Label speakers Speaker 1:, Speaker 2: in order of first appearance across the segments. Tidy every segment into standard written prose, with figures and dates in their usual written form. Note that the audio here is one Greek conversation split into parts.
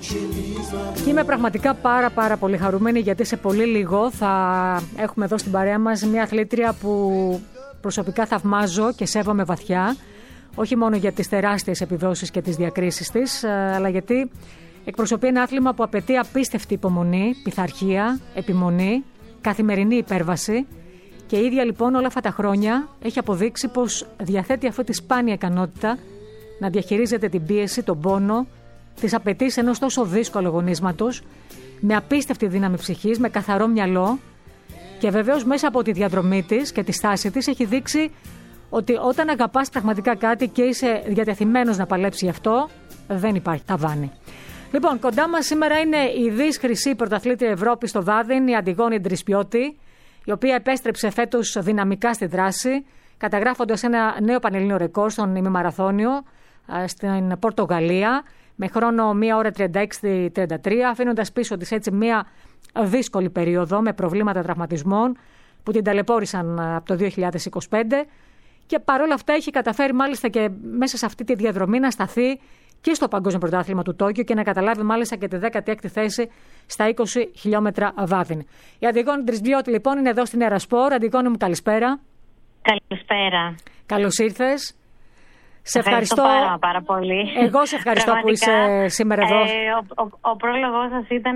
Speaker 1: Και είμαι πραγματικά πάρα πολύ χαρούμενη, γιατί σε πολύ λίγο θα έχουμε εδώ στην παρέα μας μια αθλήτρια που προσωπικά θαυμάζω και σέβομαι βαθιά, όχι μόνο για τις τεράστιες επιδόσεις και τις διακρίσεις της, αλλά γιατί εκπροσωπεί ένα άθλημα που απαιτεί απίστευτη υπομονή, πειθαρχία, επιμονή, καθημερινή υπέρβαση, και η ίδια λοιπόν όλα αυτά τα χρόνια έχει αποδείξει πως διαθέτει αυτή τη σπάνια ικανότητα να διαχειρίζεται την πίεση, τον πόνο, τις απαιτήσεις ενός τόσο δύσκολου αγωνίσματος, με απίστευτη δύναμη ψυχής, με καθαρό μυαλό, και βεβαίως μέσα από τη διαδρομή της και τη στάση της έχει δείξει ότι όταν αγαπάς πραγματικά κάτι και είσαι διατεθειμένος να παλέψεις γι' αυτό, δεν υπάρχει ταβάνι. Λοιπόν, κοντά μας σήμερα είναι η δις χρυσή πρωταθλήτρια Ευρώπης στο Βάδιν, η Αντιγόνη Ντρισπιώτη, η οποία επέστρεψε φέτος δυναμικά στη δράση, καταγράφοντας ένα νέο πανελλήνιο ρεκόρ στον ημιμαραθώνιο στην Πορτογαλία, με χρόνο 1 ώρα 36-33, αφήνοντας πίσω της έτσι μια δύσκολη περίοδο με προβλήματα τραυματισμών που την ταλαιπώρησαν από το 2025, και παρόλα αυτά έχει καταφέρει μάλιστα και μέσα σε αυτή τη διαδρομή να σταθεί και στο Παγκόσμιο Πρωτάθλημα του Τόκιο και να καταλάβει μάλιστα και τη 16η θέση στα 20 χιλιόμετρα βάδιν. Η Αντιγόνη Ντρισπιώτη λοιπόν είναι εδώ στην Ερασπορ. Αντιγόνη μου, καλησπέρα.
Speaker 2: Καλησπέρα.
Speaker 1: Καλώς ήρθες.
Speaker 2: Σε ευχαριστώ πάρα πολύ.
Speaker 1: Εγώ σε ευχαριστώ που είσαι σήμερα εδώ.
Speaker 2: Ο πρόλογος σας ήταν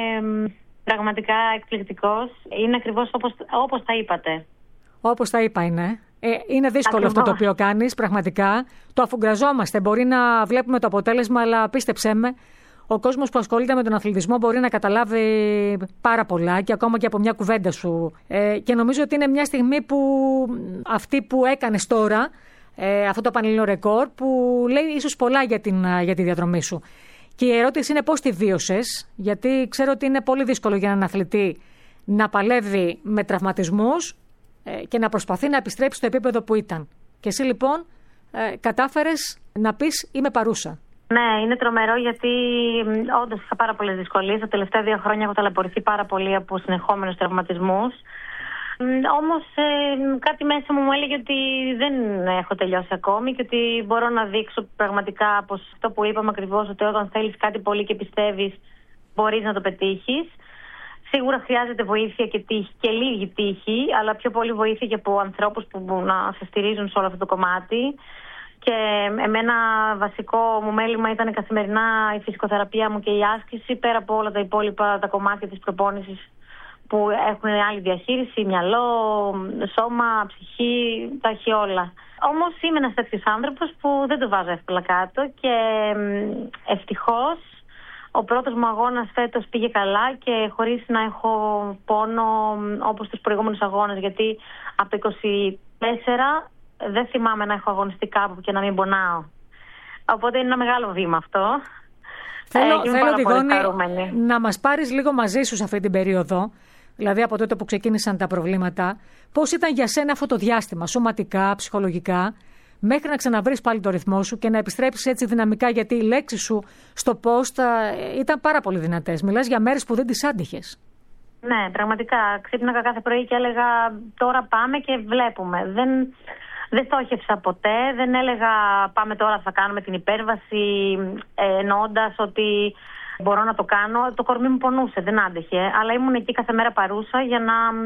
Speaker 2: πραγματικά εκπληκτικός. Είναι ακριβώς όπως τα είπατε.
Speaker 1: Όπως τα είπα είναι. Είναι δύσκολο αυτό το οποίο κάνεις, πραγματικά. Το αφουγκραζόμαστε. Μπορεί να βλέπουμε το αποτέλεσμα, αλλά πίστεψέ με, ο κόσμος που ασχολείται με τον αθλητισμό μπορεί να καταλάβει πάρα πολλά και ακόμα και από μια κουβέντα σου. Και νομίζω ότι είναι μια στιγμή που αυτή που έκανες τώρα, αυτό το πανελλήνιο ρεκόρ, που λέει ίσως πολλά για τη διαδρομή σου. Και η ερώτηση είναι πώς τη βίωσες, γιατί ξέρω ότι είναι πολύ δύσκολο για έναν αθλητή να παλεύει με τραυματισμούς και να προσπαθεί να επιστρέψει στο επίπεδο που ήταν. Και εσύ λοιπόν κατάφερες να πεις είμαι παρούσα.
Speaker 2: Ναι, είναι τρομερό, γιατί όντως είχα πάρα πολλές δυσκολίες. Τα τελευταία 2 χρόνια έχω ταλαιπωρηθεί πάρα πολύ από συνεχόμενους τραυματισμούς. Όμως κάτι μέσα μου έλεγε ότι δεν έχω τελειώσει ακόμη και ότι μπορώ να δείξω πραγματικά πως αυτό που είπαμε ακριβώς, ότι όταν θέλεις κάτι πολύ και πιστεύεις μπορείς να το πετύχεις. Σίγουρα χρειάζεται βοήθεια και τύχη, και λίγη τύχη, αλλά πιο πολύ βοήθεια και από ανθρώπους που να σε στηρίζουν σε όλο αυτό το κομμάτι. Και εμένα βασικό μου μέλημα ήταν καθημερινά η φυσικοθεραπεία μου και η άσκηση, πέρα από όλα τα υπόλοιπα τα κομμάτια της προπόνησης που έχουν άλλη διαχείριση, μυαλό, σώμα, ψυχή, τα έχει όλα. Όμως είμαι ένας τέτοιος άνθρωπος που δεν το βάζω εύκολα κάτω και ευτυχώς ο πρώτος μου αγώνας φέτος πήγε καλά και χωρίς να έχω πόνο όπως τους προηγούμενους αγώνες, γιατί από το 24 δεν θυμάμαι να έχω αγωνιστεί κάπου και να μην πονάω. Οπότε είναι ένα μεγάλο βήμα αυτό.
Speaker 1: Θέλω Αντιγόνη, να μας πάρεις λίγο μαζί σου σε αυτή την περίοδο, δηλαδή από τότε που ξεκίνησαν τα προβλήματα. Πώς ήταν για σένα αυτό το διάστημα, σωματικά, ψυχολογικά, μέχρι να ξαναβρεις πάλι το ρυθμό σου και να επιστρέψεις έτσι δυναμικά, γιατί οι λέξεις σου στο post ήταν πάρα πολύ δυνατές. Μιλάς για μέρες που δεν τις άντυχες.
Speaker 2: Ναι, πραγματικά. Ξύπναγα κάθε πρωί και έλεγα τώρα πάμε και βλέπουμε. Δεν στόχευσα ποτέ, δεν έλεγα πάμε τώρα θα κάνουμε την υπέρβαση εννοώντας ότι μπορώ να το κάνω. Το κορμί μου πονούσε, δεν άντεχε, αλλά ήμουν εκεί κάθε μέρα παρούσα για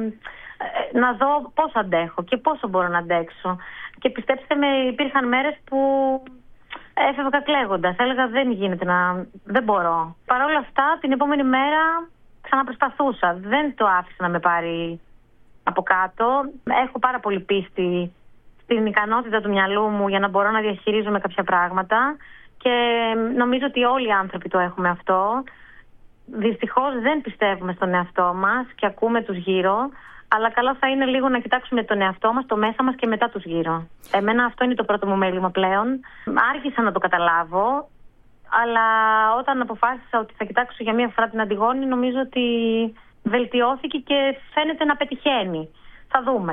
Speaker 2: να δω πώς αντέχω και πόσο μπορώ να αντέξω. Και πιστέψτε με, υπήρχαν μέρες που έφευγα κλαίγοντας. Έλεγα δεν γίνεται δεν μπορώ. Παρ' όλα αυτά την επόμενη μέρα ξαναπροσπαθούσα. Δεν το άφησα να με πάρει από κάτω. Έχω πάρα πολύ πίστη στην ικανότητα του μυαλού μου για να μπορώ να διαχειρίζομαι κάποια πράγματα και νομίζω ότι όλοι οι άνθρωποι το έχουμε αυτό. Δυστυχώς δεν πιστεύουμε στον εαυτό μας και ακούμε τους γύρω, αλλά καλό θα είναι λίγο να κοιτάξουμε τον εαυτό μας, το μέσα μας και μετά τους γύρω. Εμένα αυτό είναι το πρώτο μου μέλημα πλέον. Άρχισα να το καταλάβω, αλλά όταν αποφάσισα ότι θα κοιτάξω για μία φορά την Αντιγόνη, νομίζω ότι βελτιώθηκε και φαίνεται να πετυχαίνει. Θα δούμε.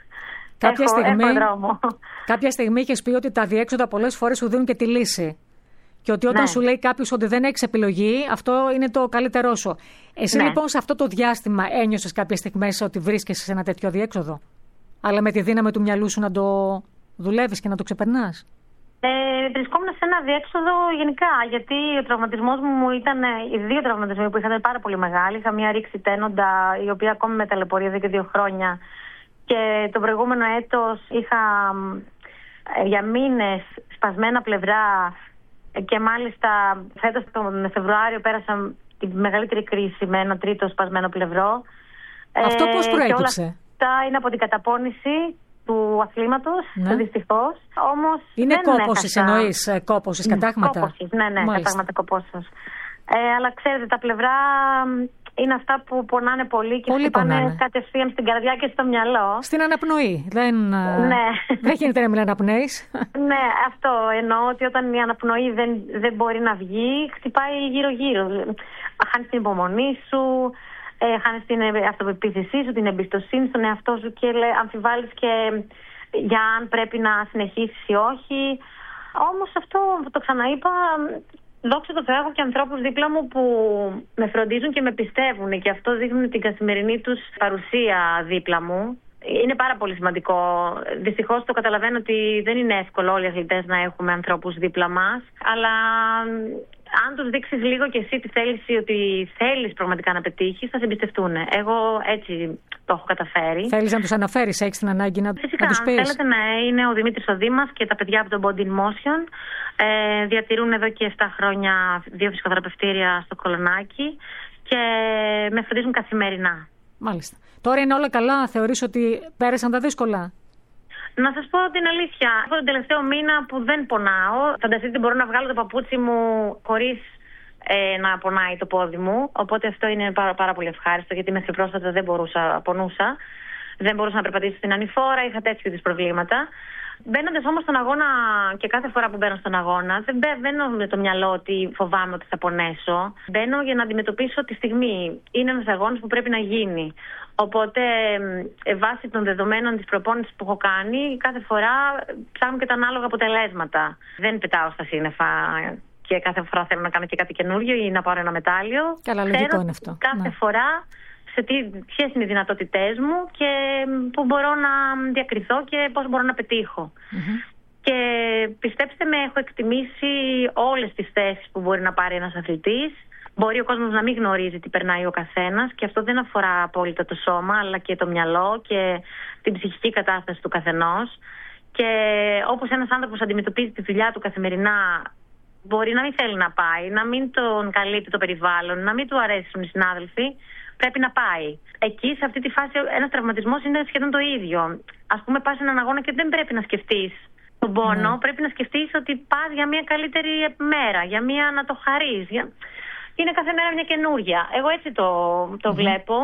Speaker 1: Κάποια στιγμή είχες πει ότι τα διέξοδα πολλές φορές σου δίνουν και τη λύση. Και ότι όταν σου λέει κάποιος ότι δεν έχεις επιλογή, αυτό είναι το καλύτερό σου. Εσύ λοιπόν σε αυτό το διάστημα ένιωσες κάποιες στιγμές ότι βρίσκεσαι σε ένα τέτοιο διέξοδο, αλλά με τη δύναμη του μυαλού σου να το δουλεύεις και να το ξεπερνάς?
Speaker 2: Βρισκόμουν σε ένα διέξοδο γενικά, γιατί ο τραυματισμός μου ήταν, οι 2 τραυματισμοί που είχαν πάρα πολύ μεγάλοι. Είχα μια ρήξη τένοντα, η οποία ακόμη με ταλαιπωρεί εδώ και 2 χρόνια. Και το προηγούμενο έτος είχα για μήνες σπασμένα πλευρά και μάλιστα φέτος τον Φεβρουάριο πέρασα τη μεγαλύτερη κρίση με ένα 3ο σπασμένο πλευρό.
Speaker 1: Αυτό πώς προέκυψε?
Speaker 2: Και όλα αυτά είναι από την καταπώνηση του αθλήματος, δυστυχώς. Όμως
Speaker 1: είναι κόπωσης, εννοείς κόπωσης, κατάγματα?
Speaker 2: Κόπωσης, ναι, κατάγματα κοπόσεως. Αλλά ξέρετε, τα πλευρά είναι αυτά που πονάνε πολύ και χτυπάνε κατευθείαν στην καρδιά και στο μυαλό.
Speaker 1: Στην αναπνοή. Δεν γίνεται να μην αναπνέεις.
Speaker 2: Ναι, αυτό εννοώ, ότι όταν η αναπνοή δεν μπορεί να βγει, χτυπάει γύρω-γύρω. Χάνεις την υπομονή σου, χάνεις την αυτοπεποίθησή σου, την εμπιστοσύνη στον εαυτό σου και αμφιβάλλεις και για αν πρέπει να συνεχίσεις ή όχι. Όμως αυτό το ξαναείπα. Δόξα τω Θεώ, έχω και ανθρώπους δίπλα μου που με φροντίζουν και με πιστεύουν και αυτό δείχνει την καθημερινή τους παρουσία δίπλα μου. Είναι πάρα πολύ σημαντικό. Δυστυχώς το καταλαβαίνω ότι δεν είναι εύκολο όλοι οι αθλητές να έχουμε ανθρώπους δίπλα μας, αλλά αν τους δείξεις λίγο και εσύ τη θέληση ότι θέλεις πραγματικά να πετύχεις, θα σε εμπιστευτούν. Εγώ έτσι το έχω καταφέρει.
Speaker 1: Θέλεις να τους αναφέρεις, έχεις την ανάγκη να τους πεις?
Speaker 2: Φυσικά, αν θέλετε, είναι ο Δημήτρης ο Δήμας και τα παιδιά από το Body in Motion. Διατηρούν εδώ και 7 χρόνια 2 φυσικοθεραπευτήρια στο Κολονάκι και με φροντίζουν καθημερινά.
Speaker 1: Μάλιστα. Τώρα είναι όλα καλά? Θεωρείς ότι πέρασαν τα δύσκολα?
Speaker 2: Να σας πω την αλήθεια, αυτό τον τελευταίο μήνα που δεν πονάω, φανταστείτε ότι μπορώ να βγάλω το παπούτσι μου χωρίς να πονάει το πόδι μου, οπότε αυτό είναι πάρα πολύ ευχάριστο, γιατί μέχρι πρόσφατα πονούσα. Δεν μπορούσα να περπατήσω στην ανηφόρα, είχα τέτοιου είδους προβλήματα. Μπαίνοντας όμως στον αγώνα και κάθε φορά που μπαίνω στον αγώνα, δεν μπαίνω με το μυαλό ότι φοβάμαι ότι θα πονέσω. Μπαίνω για να αντιμετωπίσω τη στιγμή. Είναι ένας αγώνας που πρέπει να γίνει. Οπότε, βάσει των δεδομένων της προπόνησης που έχω κάνει, κάθε φορά ψάχνω και τα ανάλογα αποτελέσματα. Δεν πετάω στα σύννεφα και κάθε φορά θέλω να κάνω και κάτι καινούριο ή να πάρω ένα μετάλλιο.
Speaker 1: Καλά, λογικό είναι αυτό.
Speaker 2: Κάθε φορά ποιες είναι οι δυνατότητές μου και πού μπορώ να διακριθώ και πώς μπορώ να πετύχω. Και πιστέψτε με, έχω εκτιμήσει όλες τις θέσεις που μπορεί να πάρει ένας αθλητής. Μπορεί ο κόσμος να μην γνωρίζει τι περνάει ο καθένας και αυτό δεν αφορά απόλυτα το σώμα, αλλά και το μυαλό και την ψυχική κατάσταση του καθενός. Και όπως ένας άνθρωπος αντιμετωπίζει τη δουλειά του καθημερινά, μπορεί να μην θέλει να πάει, να μην τον καλύπτει το περιβάλλον, να μην του αρέσουν οι συνάδελφοι, πρέπει να πάει. Εκεί, σε αυτή τη φάση, ένας τραυματισμός είναι σχεδόν το ίδιο. Ας πούμε, πας σε έναν αγώνα και δεν πρέπει να σκεφτείς τον πόνο, πρέπει να σκεφτείς ότι πας για μια καλύτερη μέρα, για μια να το χαρείς. Είναι κάθε μέρα μια καινούρια. Εγώ έτσι το βλέπω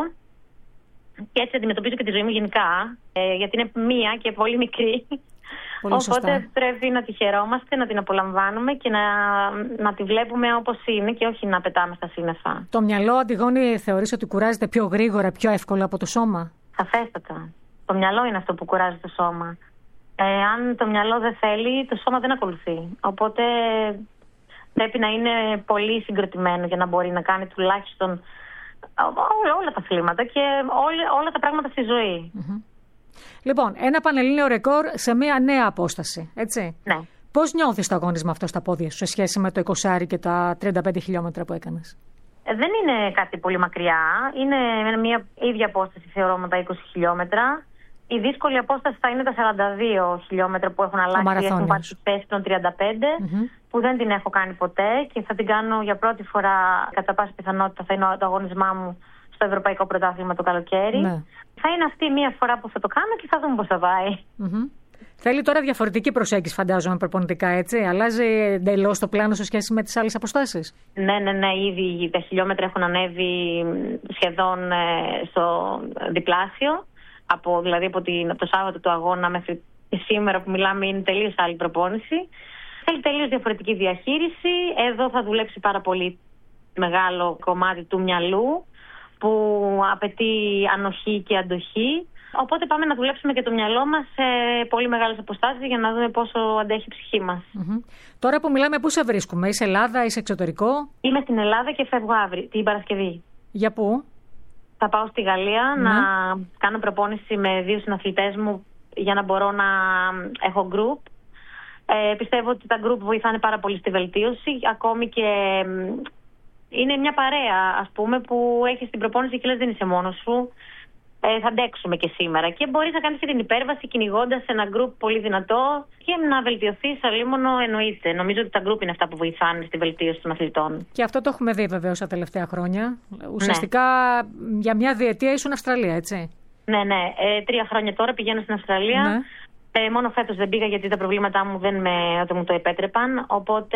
Speaker 2: και έτσι αντιμετωπίζω και τη ζωή μου γενικά, γιατί είναι μία και πολύ μικρή.
Speaker 1: Πολύ
Speaker 2: Οπότε
Speaker 1: σωστά.
Speaker 2: πρέπει να τη χαιρόμαστε, να την απολαμβάνουμε και να τη βλέπουμε όπως είναι και όχι να πετάμε στα σύννεφα.
Speaker 1: Το μυαλό, Αντιγόνη, θεωρείς ότι κουράζεται πιο γρήγορα, πιο εύκολα από το σώμα?
Speaker 2: Σαφέστατα. Το μυαλό είναι αυτό που κουράζει το σώμα. Αν το μυαλό δεν θέλει, το σώμα δεν ακολουθεί. Οπότε πρέπει να είναι πολύ συγκροτημένο για να μπορεί να κάνει τουλάχιστον όλα τα αθλήματα και όλα τα πράγματα στη ζωή.
Speaker 1: Λοιπόν, ένα πανελλήνιο ρεκόρ σε μια νέα απόσταση, έτσι.
Speaker 2: Ναι.
Speaker 1: Πώς νιώθεις το αγώνισμα αυτό στα πόδια σου σε σχέση με το 20 και τα 35 χιλιόμετρα που έκανες?
Speaker 2: Δεν είναι κάτι πολύ μακριά. Είναι μια ίδια απόσταση, θεωρώ, με τα 20 χιλιόμετρα. Η δύσκολη απόσταση θα είναι τα 42 χιλιόμετρα που έχουν αλλάξει. Έχουν πάρει τη θέση των 35, που δεν την έχω κάνει ποτέ και θα την κάνω για πρώτη φορά. Κατά πάση πιθανότητα θα είναι το αγώνισμά μου στο Ευρωπαϊκό Πρωτάθλημα το καλοκαίρι.
Speaker 1: Ναι.
Speaker 2: Θα είναι αυτή μία φορά που θα το κάνω και θα δούμε πώς θα πάει.
Speaker 1: Θέλει τώρα διαφορετική προσέγγιση, φαντάζομαι, προπονητικά, έτσι. Αλλάζει εντελώς το πλάνο σε σχέση με τις άλλες αποστάσεις?
Speaker 2: Ναι. Ήδη τα χιλιόμετρα έχουν ανέβει σχεδόν στο διπλάσιο. Δηλαδή από το Σάββατο του αγώνα μέχρι σήμερα που μιλάμε είναι τελείως άλλη προπόνηση. Θέλει τελείως διαφορετική διαχείριση. Εδώ θα δουλέψει πάρα πολύ μεγάλο κομμάτι του μυαλού που απαιτεί ανοχή και αντοχή. Οπότε πάμε να δουλέψουμε και το μυαλό μας σε πολύ μεγάλες αποστάσεις για να δούμε πόσο αντέχει η ψυχή μας.
Speaker 1: Τώρα που μιλάμε, πού σε βρίσκουμε? Είσαι Ελλάδα, είσαι εξωτερικό?
Speaker 2: Είμαι στην Ελλάδα και φεύγω αύριο, την Παρασκευή.
Speaker 1: Για πού?
Speaker 2: Θα πάω στη Γαλλία να κάνω προπόνηση με 2 συναθλητές μου για να μπορώ να έχω group. Πιστεύω ότι τα γκρουπ βοηθάνε πάρα πολύ στη βελτίωση. Ακόμη και είναι μια παρέα, ας πούμε, που έχεις την προπόνηση και λες δεν είσαι μόνος σου. Θα αντέξουμε και σήμερα. Και μπορείς να κάνεις και την υπέρβαση κυνηγώντας ένα γκρουπ πολύ δυνατό και να βελτιωθείς αλίμονο, εννοείται. Νομίζω ότι τα γκρουπ είναι αυτά που βοηθάνε στη βελτίωση των αθλητών.
Speaker 1: Και αυτό το έχουμε δει βεβαίως τα τελευταία χρόνια. Ουσιαστικά για μια διετία ήσουν Αυστραλία, έτσι.
Speaker 2: Ναι. 3 χρόνια τώρα πηγαίνω στην Αυστραλία.
Speaker 1: Ναι.
Speaker 2: Μόνο φέτος δεν πήγα γιατί τα προβλήματά μου δεν μου το επέτρεπαν. Οπότε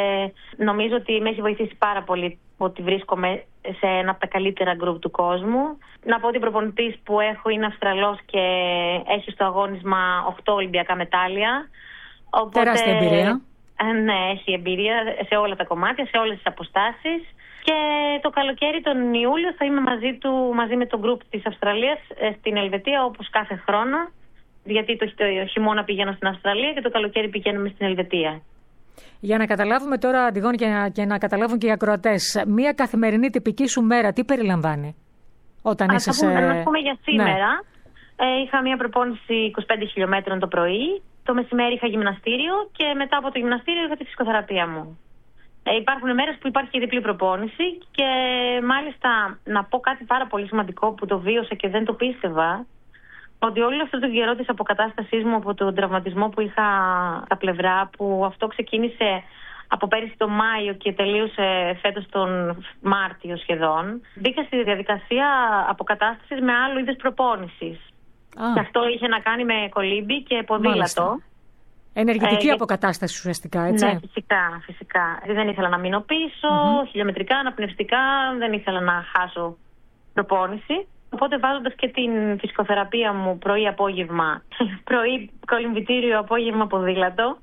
Speaker 2: νομίζω ότι με έχει βοηθήσει πάρα πολύ ότι βρίσκομαι σε ένα από τα καλύτερα γκρουπ του κόσμου. Να πω ότι ο προπονητής που έχω είναι Αυστραλός και έχει στο αγώνισμα 8 Ολυμπιακά μετάλλια. Οπότε,
Speaker 1: τεράστια εμπειρία.
Speaker 2: Ναι, έχει εμπειρία σε όλα τα κομμάτια, σε όλες τις αποστάσεις. Και το καλοκαίρι τον Ιούλιο θα είμαι μαζί με το γκρουπ της Αυστραλίας στην Ελβετία όπως κάθε χρόνο. Γιατί το χειμώνα πηγαίνω στην Αυστραλία και το καλοκαίρι πηγαίνουμε στην Ελβετία.
Speaker 1: Για να καταλάβουμε τώρα, Αντιγόνη, και να καταλάβουν και οι ακροατές, μία καθημερινή τυπική σου μέρα τι περιλαμβάνει όταν είσαι σε...
Speaker 2: Να πούμε για σήμερα. Ναι. Είχα μία προπόνηση 25 χιλιόμετρων το πρωί. Το μεσημέρι είχα γυμναστήριο και μετά από το γυμναστήριο είχα τη φυσικοθεραπεία μου. Υπάρχουν μέρες που υπάρχει και διπλή προπόνηση και μάλιστα να πω κάτι πάρα πολύ σημαντικό που το βίωσα και δεν το πίστευα. Ότι όλο αυτό το καιρό της αποκατάστασής μου από τον τραυματισμό που είχα στα πλευρά, που αυτό ξεκίνησε από πέρυσι τον Μάιο και τελείωσε φέτος τον Μάρτιο σχεδόν, μπήκα στη διαδικασία αποκατάστασης με άλλο είδος προπόνησης. Και αυτό είχε να κάνει με κολύμπι και ποδήλατο.
Speaker 1: Μάλιστα. Ενεργητική αποκατάσταση ουσιαστικά, έτσι.
Speaker 2: Ναι, φυσικά. Δεν ήθελα να μείνω πίσω, χιλιομετρικά, αναπνευστικά, δεν ήθελα να χάσω προπόνηση. Οπότε βάζοντας και την φυσικοθεραπεία μου πρωί-απόγευμα, πρωί κολυμβητήριο, απόγευμα ποδήλατο,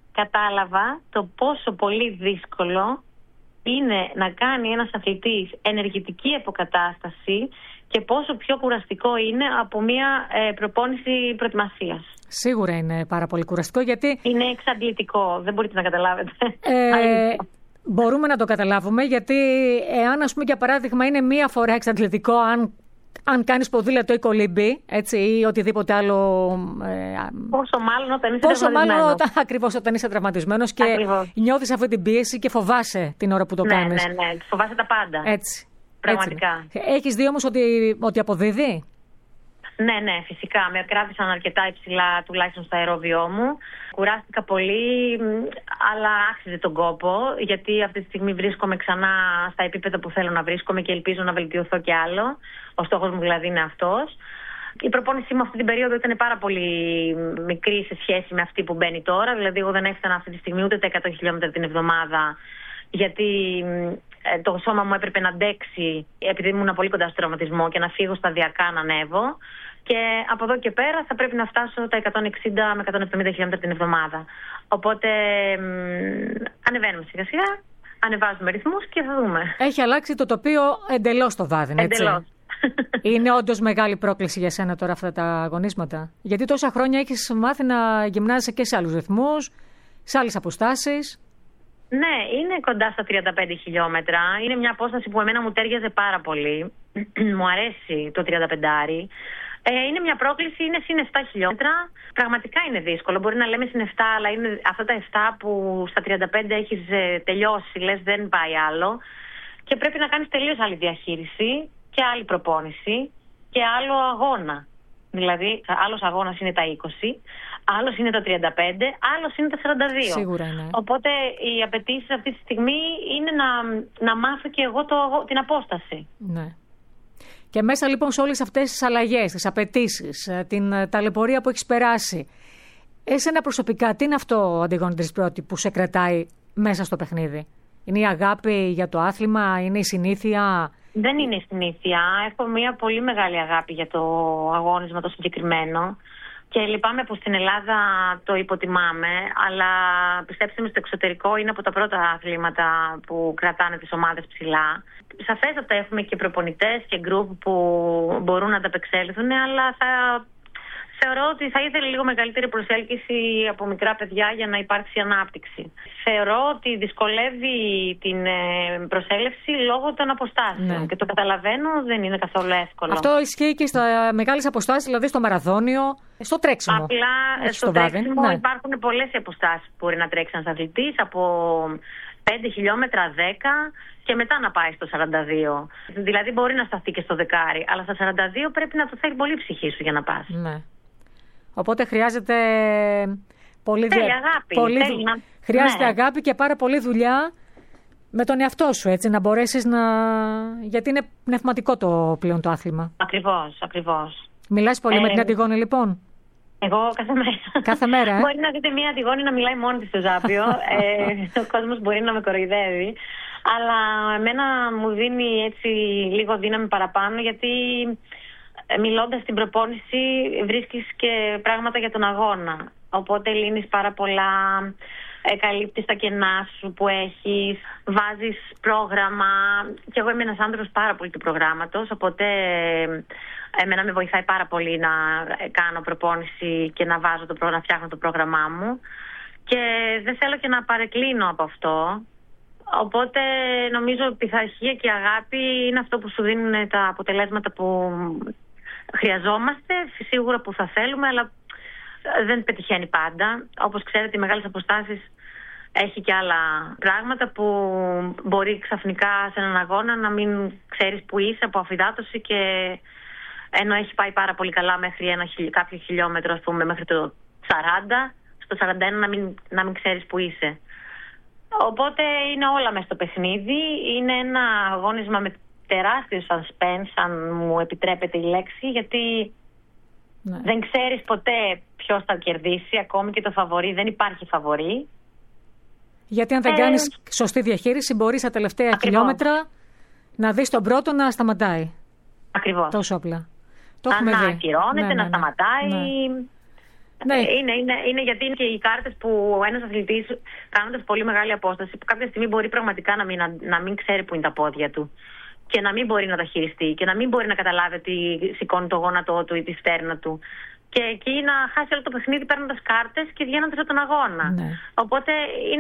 Speaker 2: κατάλαβα το πόσο πολύ δύσκολο είναι να κάνει ένας αθλητής ενεργητική αποκατάσταση και πόσο πιο κουραστικό είναι από μια προπόνηση προετοιμασίας.
Speaker 1: Σίγουρα είναι πάρα πολύ κουραστικό γιατί...
Speaker 2: Είναι εξαντλητικό, δεν μπορείτε να καταλάβετε.
Speaker 1: Μπορούμε να το καταλάβουμε γιατί εάν, ας πούμε, για παράδειγμα είναι μία φορά εξαντλητικό αν κάνεις ποδήλατο ή κολύμπι, έτσι, ή οτιδήποτε άλλο...
Speaker 2: Πόσο μάλλον όταν είσαι τραυματισμένος.
Speaker 1: Ακριβώς όταν είσαι τραυματισμένος και νιώθεις αυτή την πίεση και φοβάσαι την ώρα που το κάνεις.
Speaker 2: Ναι, φοβάσαι τα πάντα.
Speaker 1: Έτσι.
Speaker 2: Πραγματικά.
Speaker 1: Έχεις δει όμως ότι αποδίδει?
Speaker 2: Ναι, φυσικά. Με κράτησαν αρκετά υψηλά, τουλάχιστον στο αερόβιό μου. Κουράστηκα πολύ, αλλά άξιζε τον κόπο, γιατί αυτή τη στιγμή βρίσκομαι ξανά στα επίπεδα που θέλω να βρίσκομαι και ελπίζω να βελτιωθώ κι άλλο. Ο στόχος μου δηλαδή είναι αυτός. Η προπόνησή μου αυτή την περίοδο ήταν πάρα πολύ μικρή σε σχέση με αυτή που μπαίνει τώρα. Δηλαδή, εγώ δεν έφτανα αυτή τη στιγμή ούτε τα 100 χιλιόμετρα την εβδομάδα, γιατί το σώμα μου έπρεπε να αντέξει, επειδή ήμουν πολύ κοντά στο τραυματισμό, και να φύγω σταδιακά να ανέβω. Και από εδώ και πέρα θα πρέπει να φτάσω τα 160 με 170 χιλιόμετρα την εβδομάδα. Οπότε ανεβαίνουμε σιγά σιγά, ανεβάζουμε ρυθμούς και θα δούμε.
Speaker 1: Έχει αλλάξει το τοπίο εντελώς το Βάδιν, έτσι.
Speaker 2: Εντελώς.
Speaker 1: Είναι όντως μεγάλη πρόκληση για σένα τώρα αυτά τα αγωνίσματα? Γιατί τόσα χρόνια έχεις μάθει να γυμνάζεσαι και σε άλλους ρυθμούς, σε άλλες αποστάσεις. Ναι, είναι κοντά στα 35 χιλιόμετρα. Είναι μια απόσταση που εμένα μου τέριαζε πάρα πολύ. Μου αρέσει το 35. Είναι μια πρόκληση, είναι συν 7 χιλιόμετρα. Πραγματικά είναι δύσκολο. Μπορεί να λέμε συν 7, αλλά είναι αυτά τα 7 που στα 35 έχεις τελειώσει, λες δεν πάει άλλο. Και πρέπει να κάνεις τελείως άλλη διαχείριση και άλλη προπόνηση και άλλο αγώνα. Δηλαδή, άλλος αγώνας είναι τα 20, άλλος είναι τα 35, άλλος είναι τα 42. Σίγουρα είναι.
Speaker 2: Οπότε οι απαιτήσεις αυτή τη στιγμή είναι να μάθω και εγώ την απόσταση.
Speaker 1: Ναι. Και μέσα λοιπόν σε όλες αυτές τις αλλαγές, τις απαιτήσεις, την ταλαιπωρία που έχεις περάσει, εσένα προσωπικά τι είναι αυτό, Αντιγόνη Τρισπρώτη, που σε κρατάει μέσα στο παιχνίδι? Είναι η αγάπη για το άθλημα, είναι η συνήθεια?
Speaker 2: Δεν είναι η συνήθεια. Έχω μια πολύ μεγάλη αγάπη για το αγώνισμα το συγκεκριμένο και λυπάμαι που στην Ελλάδα το υποτιμάμε, αλλά πιστέψτε με, στο εξωτερικό είναι από τα πρώτα αθλήματα που κρατάνε τις ομάδες ψηλά. Σαφέστατα έχουμε και προπονητές και γκρουπ που μπορούν να ανταπεξέλθουν, αλλά Θεωρώ ότι θα ήθελε λίγο μεγαλύτερη προσέλκυση από μικρά παιδιά για να υπάρξει ανάπτυξη. Θεωρώ ότι δυσκολεύει την προσέλευση λόγω των αποστάσεων. Ναι. Και το καταλαβαίνω, δεν είναι καθόλου εύκολο.
Speaker 1: Αυτό ισχύει και στα μεγάλες αποστάσεις, δηλαδή στο μαραθώνιο, στο τρέξιμο.
Speaker 2: Απλά στο τρέξιμο υπάρχουν πολλές αποστάσεις που μπορεί να τρέξει ένας αθλητής, από 5 χιλιόμετρα, 10 και μετά να πάει στο 42. Δηλαδή μπορεί να σταθεί και στο δεκάρι, αλλά στα 42 πρέπει να το θέλει πολύ ψυχή σου για να πας. Ναι.
Speaker 1: Οπότε χρειάζεται
Speaker 2: αγάπη.
Speaker 1: Χρειάζεται αγάπη και πάρα πολλή δουλειά με τον εαυτό σου, έτσι, να μπορέσεις να... Γιατί είναι πνευματικό το πλέον το άθλημα.
Speaker 2: Ακριβώς.
Speaker 1: Μιλάς πολύ με την Αντιγόνη, λοιπόν?
Speaker 2: Εγώ κάθε μέρα.
Speaker 1: Κάθε μέρα,
Speaker 2: Μπορεί να δείτε μια Αντιγόνη να μιλάει μόνη της στο Ζάπιο. Ο κόσμος μπορεί να με κοροϊδεύει. Αλλά εμένα μου δίνει έτσι λίγο δύναμη παραπάνω, γιατί μιλώντας στην προπόνηση βρίσκεις και πράγματα για τον αγώνα. Οπότε λύνεις πάρα πολλά, καλύπτεις τα κενά σου που έχεις, βάζεις πρόγραμμα. Και εγώ είμαι ένας άνθρωπος πάρα πολύ του προγράμματος, οπότε εμένα με βοηθάει πάρα πολύ να κάνω προπόνηση και να βάζω να φτιάχνω το πρόγραμμά μου. Και δεν θέλω και να παρεκκλίνω από αυτό. Οπότε νομίζω η πειθαρχία και η αγάπη είναι αυτό που σου δίνουν τα αποτελέσματα που χρειαζόμαστε, σίγουρα που θα θέλουμε, αλλά δεν πετυχαίνει πάντα. Όπως ξέρετε, οι μεγάλες αποστάσεις έχει και άλλα πράγματα που μπορεί ξαφνικά σε έναν αγώνα να μην ξέρεις που είσαι από αφυδάτωση, και ενώ έχει πάει πάρα πολύ καλά μέχρι κάποιο χιλιόμετρο, ας πούμε, μέχρι το 40, στο 41 να μην ξέρεις που είσαι. Οπότε είναι όλα μες στο παιχνίδι. Είναι ένα αγώνισμα με τεράστιο suspense, αν μου επιτρέπετε η λέξη, γιατί δεν ξέρεις ποτέ ποιος θα κερδίσει. Ακόμη και το φαβορί, δεν υπάρχει φαβορί.
Speaker 1: Γιατί αν δεν κάνεις σωστή διαχείριση, μπορείς στα τελευταία χιλιόμετρα να δεις τον πρώτο να σταματάει.
Speaker 2: Ακριβώς.
Speaker 1: Τόσο απλά.
Speaker 2: Να ακυρώνεται, να σταματάει. Ναι. Είναι γιατί είναι και οι κάρτες που ένας αθλητής, κάνοντας πολύ μεγάλη απόσταση, που κάποια στιγμή μπορεί πραγματικά να μην ξέρει που είναι τα πόδια του και να μην μπορεί να τα χειριστεί και να μην μπορεί να καταλάβει ότι σηκώνει το γόνατό του ή τη στέρνα του. Και εκεί να χάσει όλο το παιχνίδι παίρνοντας κάρτες και βγαίνοντας από τον αγώνα. Ναι. Οπότε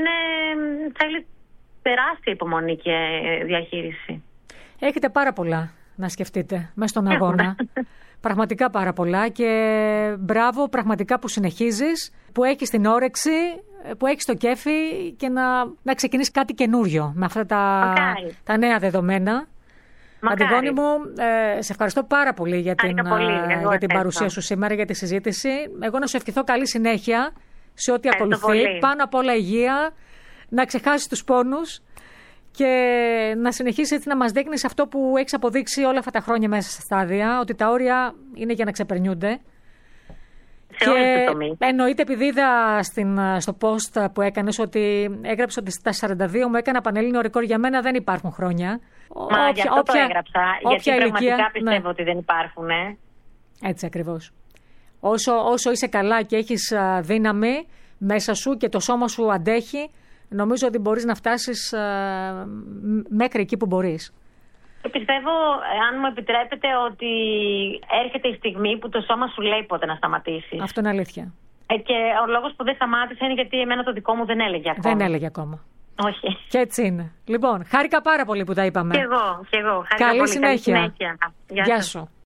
Speaker 2: θέλει τεράστια υπομονή και διαχείριση.
Speaker 1: Έχετε πάρα πολλά να σκεφτείτε μέσα στον αγώνα. Πραγματικά πάρα πολλά, και μπράβο πραγματικά που συνεχίζεις, που έχεις την όρεξη, που έχεις το κέφι και να ξεκινήσεις κάτι καινούριο με αυτά τα νέα δεδομένα. Αντιγόνη μου, σε ευχαριστώ πάρα πολύ για την παρουσία σου σήμερα, για τη συζήτηση. Εγώ να σου ευχηθώ καλή συνέχεια σε ό,τι ακολουθεί. Πάνω απ' όλα υγεία, να ξεχάσεις τους πόνους και να συνεχίσεις έτσι να μας δείχνεις αυτό που έχεις αποδείξει όλα αυτά τα χρόνια μέσα στα στάδια, ότι τα όρια είναι για να ξεπερνιούνται.
Speaker 2: Σε όλες τις τομείς.
Speaker 1: Εννοείται, επειδή είδα στο post που έκανες ότι έγραψε ότι στα 42 μου έκανα πανελλήνιο ρεκόρ. Για μένα δεν υπάρχουν χρόνια.
Speaker 2: Γι' αυτό το έγραψα, γιατί πραγματικά πιστεύω ότι δεν υπάρχουν.
Speaker 1: Έτσι ακριβώς. Όσο είσαι καλά και έχεις δύναμη μέσα σου και το σώμα σου αντέχει, νομίζω ότι μπορείς να φτάσεις μέχρι εκεί που μπορείς.
Speaker 2: Πιστεύω, αν μου επιτρέπετε, ότι έρχεται η στιγμή που το σώμα σου λέει πότε να σταματήσει.
Speaker 1: Αυτό είναι αλήθεια.
Speaker 2: Και ο λόγος που δεν σταμάτησε είναι γιατί εμένα το δικό μου δεν έλεγε ακόμα.
Speaker 1: Δεν έλεγε ακόμα.
Speaker 2: Όχι.
Speaker 1: Και έτσι είναι. Λοιπόν, χάρηκα πάρα πολύ που τα είπαμε.
Speaker 2: Και εγώ.
Speaker 1: Καλή συνέχεια.
Speaker 2: Γεια σου.